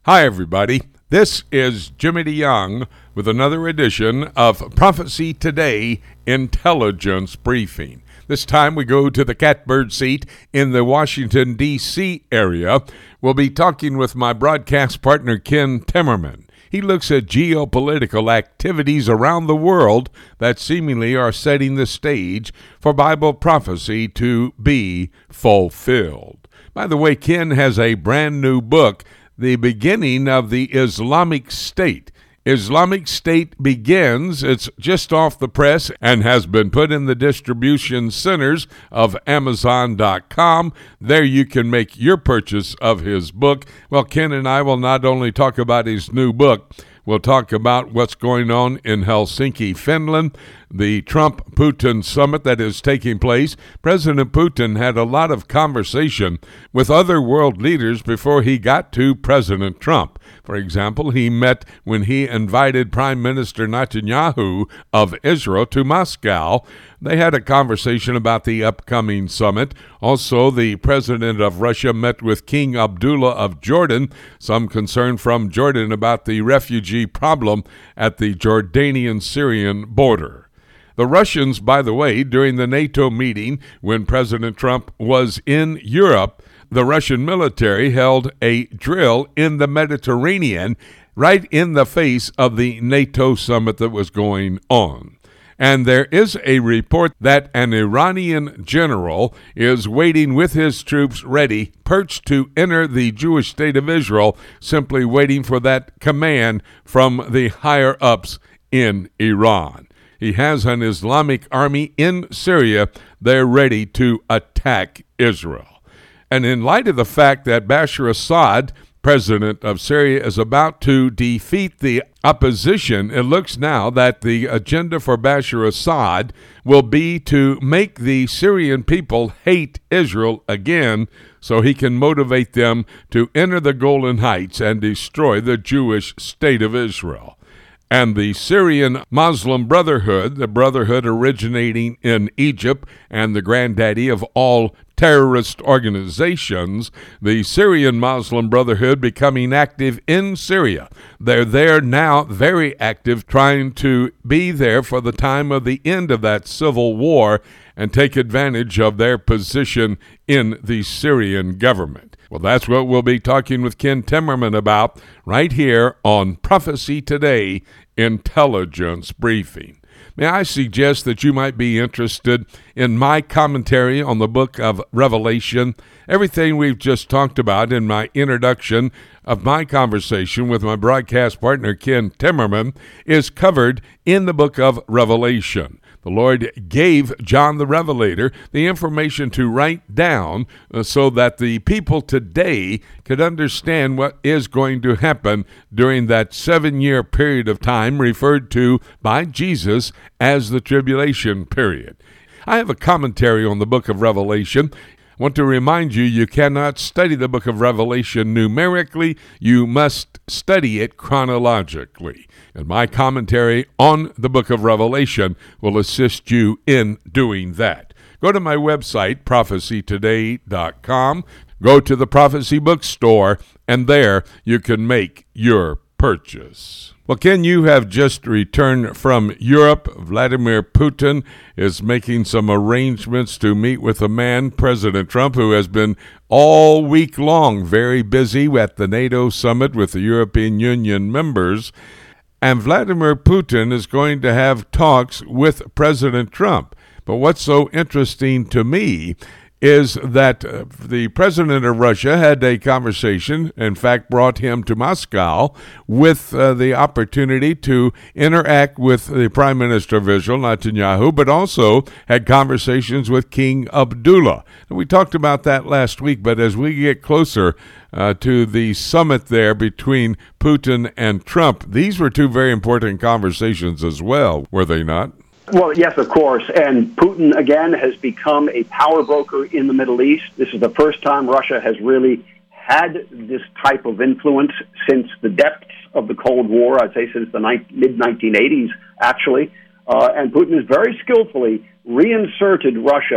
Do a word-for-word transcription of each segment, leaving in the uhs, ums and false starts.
Hi, everybody. This is Jimmy DeYoung with another edition of Prophecy Today Intelligence Briefing. This time we go to the catbird seat in the Washington, D C area. We'll be talking with my broadcast partner, Ken Timmerman. He looks at geopolitical activities around the world that seemingly are setting the stage for Bible prophecy to be fulfilled. By the way, Ken has a brand new book, The Beginning of the Islamic State. Islamic State begins. It's just off the press and has been put in the distribution centers of Amazon dot com. There you can make your purchase of his book. Well, Ken and I will not only talk about his new book, we'll talk about what's going on in Helsinki, Finland, the Trump-Putin summit that is taking place. President Putin had a lot of conversation with other world leaders before he got to President Trump. For example, he met when he invited Prime Minister Netanyahu of Israel to Moscow. They had a conversation about the upcoming summit. Also, the president of Russia met with King Abdullah of Jordan. Some concern from Jordan about the refugee problem at the Jordanian-Syrian border. The Russians, by the way, during the NATO meeting when President Trump was in Europe, the Russian military held a drill in the Mediterranean right in the face of the NATO summit that was going on. And there is a report that an Iranian general is waiting with his troops ready, perched to enter the Jewish state of Israel, simply waiting for that command from the higher-ups in Iran. He has an Islamic army in Syria. They're ready to attack Israel. And in light of the fact that Bashar Assad, president of Syria, is about to defeat the opposition, it looks now that the agenda for Bashar Assad will be to make the Syrian people hate Israel again so he can motivate them to enter the Golan Heights and destroy the Jewish state of Israel. And the Syrian Muslim Brotherhood, the brotherhood originating in Egypt and the granddaddy of all terrorist organizations, the Syrian Muslim Brotherhood becoming active in Syria. They're there now, very active, trying to be there for the time of the end of that civil war and take advantage of their position in the Syrian government. Well, that's what we'll be talking with Ken Timmerman about right here on Prophecy Today Intelligence Briefing. May I suggest that you might be interested in my commentary on the book of Revelation? Everything we've just talked about in my introduction of my conversation with my broadcast partner, Ken Timmerman, is covered in the book of Revelation. The Lord gave John the Revelator the information to write down uh, so that the people today could understand what is going to happen during that seven-year period of time referred to by Jesus as the tribulation period. I have a commentary on the book of Revelation. I want to remind you, you cannot study the book of Revelation numerically. You must study it chronologically. And my commentary on the book of Revelation will assist you in doing that. Go to my website, prophecy today dot com. Go to the Prophecy Bookstore, and there you can make your purchase. Well, Ken, you have just returned from Europe. Vladimir Putin is making some arrangements to meet with a man, President Trump, who has been all week long very busy at the NATO summit with the European Union members. And Vladimir Putin is going to have talks with President Trump. But what's so interesting to me is that uh, the president of Russia had a conversation, in fact brought him to Moscow, with uh, the opportunity to interact with the Prime Minister of Israel, Netanyahu, but also had conversations with King Abdullah. And we talked about that last week, but as we get closer uh, to the summit there between Putin and Trump, these were two very important conversations as well, were they not? Well, yes, of course. And Putin, again, has become a power broker in the Middle East. This is the first time Russia has really had this type of influence since the depths of the Cold War, I'd say since the mid nineteen eighties, actually. Uh, and Putin has very skillfully reinserted Russia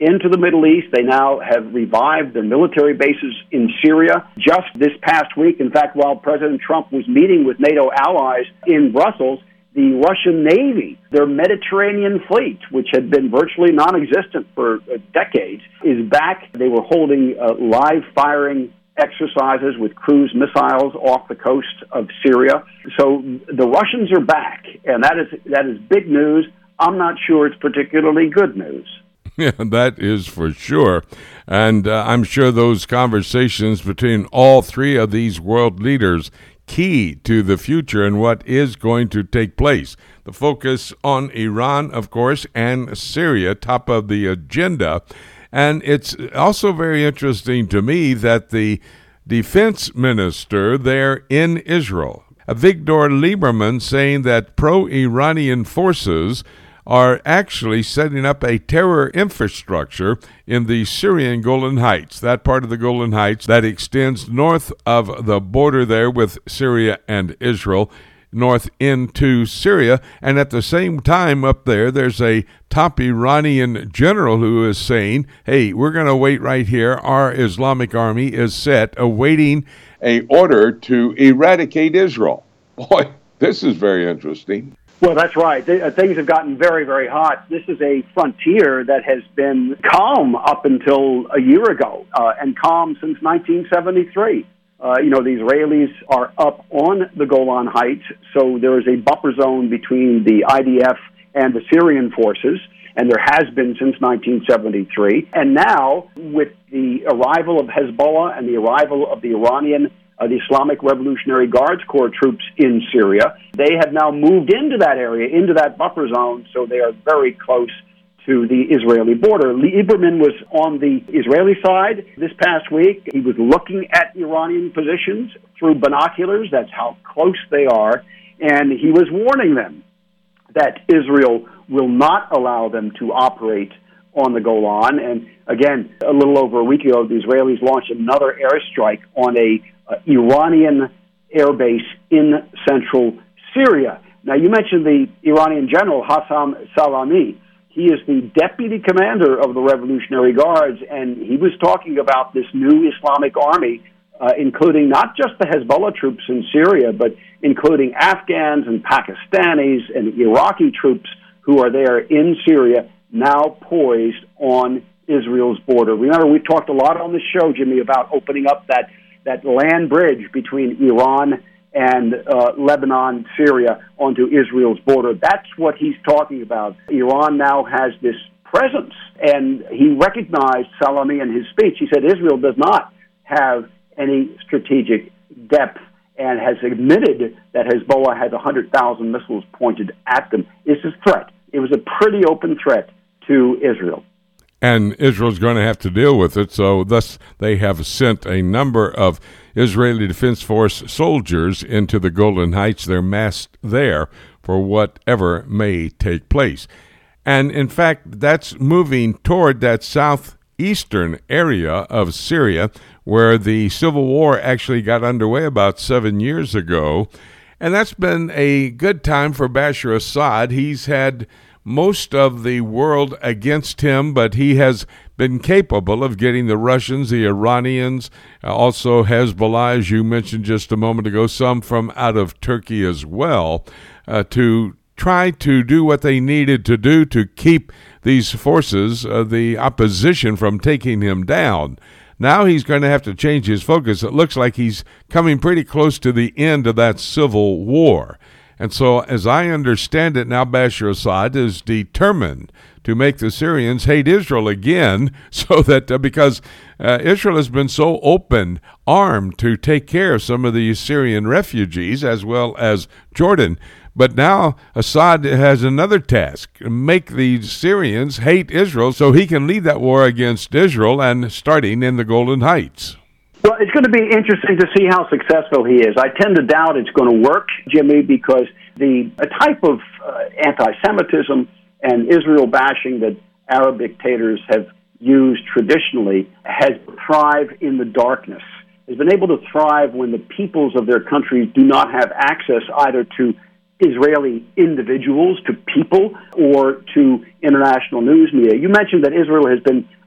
into the Middle East. They now have revived their military bases in Syria. Just this past week, in fact, while President Trump was meeting with NATO allies in Brussels, the Russian Navy, their Mediterranean fleet, which had been virtually non-existent for decades, is back. They were holding uh, live firing exercises with cruise missiles off the coast of Syria. So the Russians are back, and that is that is big news. I'm not sure it's particularly good news. Yeah, that is for sure. And uh, I'm sure those conversations between all three of these world leaders key to the future and what is going to take place. The focus on Iran, of course, and Syria, top of the agenda. And it's also very interesting to me that the defense minister there in Israel, Avigdor Lieberman, saying that pro-Iranian forces are actually setting up a terror infrastructure in the Syrian Golan Heights, that part of the Golan Heights that extends north of the border there with Syria and Israel, north into Syria. And at the same time up there, there's a top Iranian general who is saying, hey, we're going to wait right here. Our Islamic army is set, awaiting a order to eradicate Israel. Boy, this is very interesting. Well, that's right. Things have gotten very, very hot. This is a frontier that has been calm up until a year ago, uh, and calm since nineteen seventy-three. Uh, you know, the Israelis are up on the Golan Heights, so there is a buffer zone between the I D F and the Syrian forces, and there has been since nineteen seventy-three. And now, with the arrival of Hezbollah and the arrival of the Iranian Uh, the Islamic Revolutionary Guards Corps troops in Syria, they have now moved into that area, into that buffer zone, so they are very close to the Israeli border. Lieberman was on the Israeli side this past week. He was looking at Iranian positions through binoculars. That's how close they are. And he was warning them that Israel will not allow them to operate on the Golan. And again, a little over a week ago, the Israelis launched another airstrike on a Uh, Iranian airbase in central Syria. Now, you mentioned the Iranian general, Hassan Salami. He is the deputy commander of the Revolutionary Guards, and he was talking about this new Islamic army, uh, including not just the Hezbollah troops in Syria, but including Afghans and Pakistanis and Iraqi troops who are there in Syria, now poised on Israel's border. Remember, we talked a lot on the show, Jimmy, about opening up that that land bridge between Iran and uh, Lebanon, Syria, onto Israel's border. That's what he's talking about. Iran now has this presence, and he recognized Salami in his speech. He said Israel does not have any strategic depth and has admitted that Hezbollah has one hundred thousand missiles pointed at them. It's a threat. It was a pretty open threat to Israel. And Israel's going to have to deal with it, so thus they have sent a number of Israeli Defense Force soldiers into the Golan Heights. They're massed there for whatever may take place. And in fact, that's moving toward that southeastern area of Syria, where the civil war actually got underway about seven years ago. And that's been a good time for Bashar Assad. He's had most of the world against him, but he has been capable of getting the Russians, the Iranians, also Hezbollah, as you mentioned just a moment ago, some from out of Turkey as well, uh, to try to do what they needed to do to keep these forces, uh, the opposition, from taking him down. Now he's going to have to change his focus. It looks like he's coming pretty close to the end of that civil war. And so, as I understand it now, Bashar Assad is determined to make the Syrians hate Israel again, so that uh, because uh, Israel has been so open-armed to take care of some of the Syrian refugees as well as Jordan. But now Assad has another task, make the Syrians hate Israel so he can lead that war against Israel, and starting in the Golan Heights. Well, it's going to be interesting to see how successful he is. I tend to doubt it's going to work, Jimmy, because the a type of uh, anti-Semitism and Israel bashing that Arab dictators have used traditionally has thrived in the darkness, has been able to thrive when the peoples of their countries do not have access either to Israeli individuals, to people, or to international news media. You mentioned that Israel has been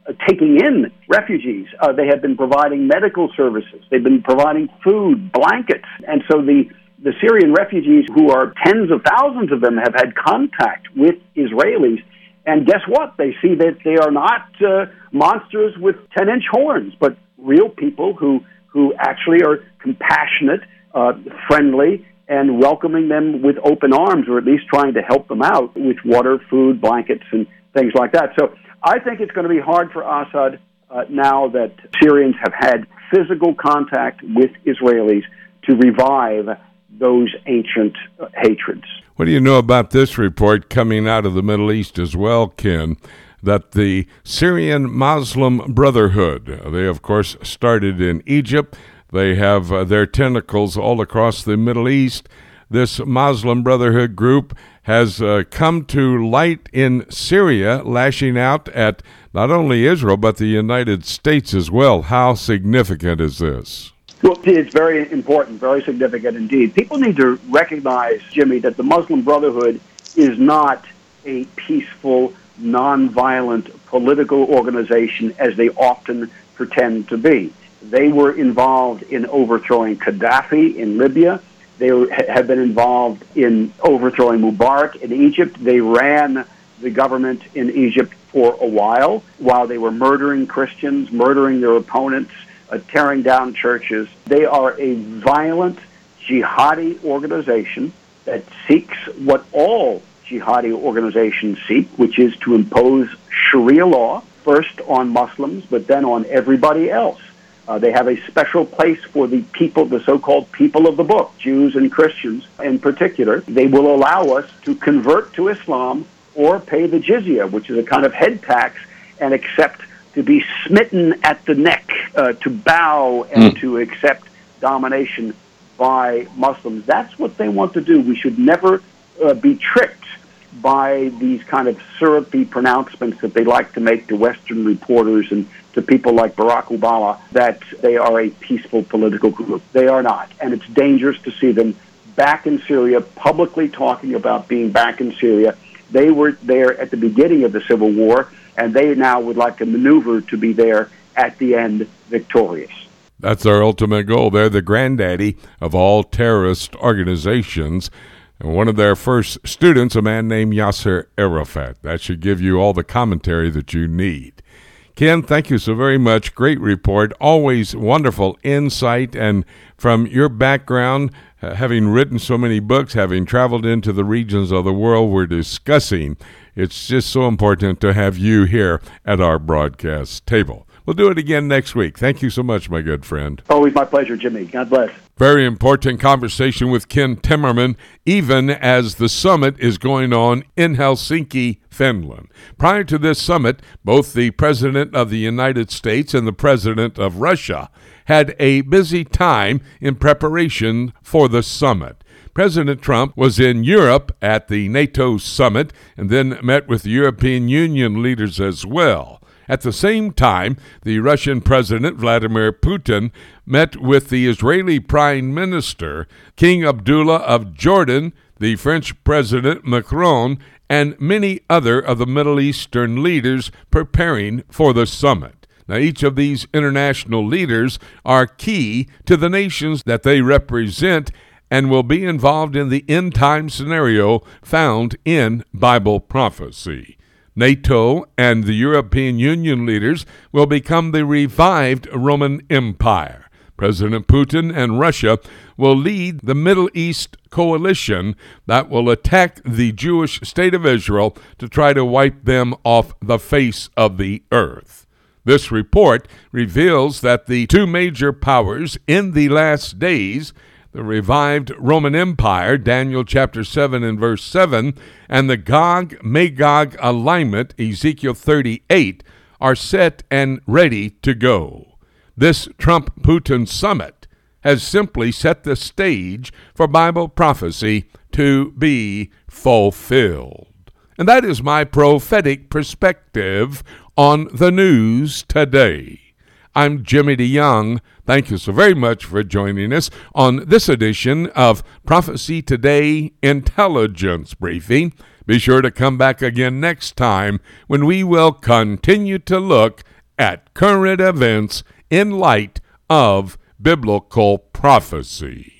taking in refugees. Uh, they have been providing medical services. They've been providing food, blankets. And so the, the Syrian refugees, who are tens of thousands of them, have had contact with Israelis. And guess what? They see that they are not uh, monsters with ten-inch horns, but real people who, who actually are compassionate, uh, friendly, and welcoming them with open arms, or at least trying to help them out with water, food, blankets, and things like that. So I think it's going to be hard for Assad uh, now that Syrians have had physical contact with Israelis to revive those ancient uh, hatreds. What do you know about this report coming out of the Middle East as well, Ken, that the Syrian Muslim Brotherhood, they of course started in Egypt, they have uh, their tentacles all across the Middle East. This Muslim Brotherhood group has uh, come to light in Syria, lashing out at not only Israel, but the United States as well. How significant is this? Well, it's very important, very significant indeed. People need to recognize, Jimmy, that the Muslim Brotherhood is not a peaceful, nonviolent political organization as they often pretend to be. They were involved in overthrowing Gaddafi in Libya. They have been involved in overthrowing Mubarak in Egypt. They ran the government in Egypt for a while, while they were murdering Christians, murdering their opponents, uh, tearing down churches. They are a violent jihadi organization that seeks what all jihadi organizations seek, which is to impose Sharia law, first on Muslims, but then on everybody else. Uh, they have a special place for the people, the so-called people of the book, Jews and Christians in particular. They will allow us to convert to Islam or pay the jizya, which is a kind of head tax, and accept to be smitten at the neck, uh, to bow and mm. to accept domination by Muslims. That's what they want to do. We should never uh, be tricked by these kind of syrupy pronouncements that they like to make to Western reporters and to people like Barack Obama, that they are a peaceful political group. They are not. And it's dangerous to see them back in Syria, publicly talking about being back in Syria. They were there at the beginning of the Civil War, and they now would like to maneuver to be there at the end victorious. That's our ultimate goal. They're the granddaddy of all terrorist organizations. And one of their first students, a man named Yasser Arafat. That should give you all the commentary that you need. Ken, thank you so very much. Great report. Always wonderful insight. And from your background, uh, having written so many books, having traveled into the regions of the world we're discussing, it's just so important to have you here at our broadcast table. We'll do it again next week. Thank you so much, my good friend. Always my pleasure, Jimmy. God bless. Very important conversation with Ken Timmerman, even as the summit is going on in Helsinki, Finland. Prior to this summit, both the President of the United States and the President of Russia had a busy time in preparation for the summit. President Trump was in Europe at the NATO summit and then met with the European Union leaders as well. At the same time, the Russian President Vladimir Putin met with the Israeli Prime Minister, King Abdullah of Jordan, the French President Macron, and many other of the Middle Eastern leaders preparing for the summit. Now, each of these international leaders are key to the nations that they represent and will be involved in the end-time scenario found in Bible prophecy. NATO and the European Union leaders will become the revived Roman Empire. President Putin and Russia will lead the Middle East coalition that will attack the Jewish state of Israel to try to wipe them off the face of the earth. This report reveals that the two major powers in the last days, the revived Roman Empire, Daniel chapter seven and verse seven, and the Gog-Magog alignment, Ezekiel thirty-eight, are set and ready to go. This Trump-Putin summit has simply set the stage for Bible prophecy to be fulfilled. And that is my prophetic perspective on the news today. I'm Jimmy DeYoung. Thank you so very much for joining us on this edition of Prophecy Today Intelligence Briefing. Be sure to come back again next time when we will continue to look at current events in light of biblical prophecy.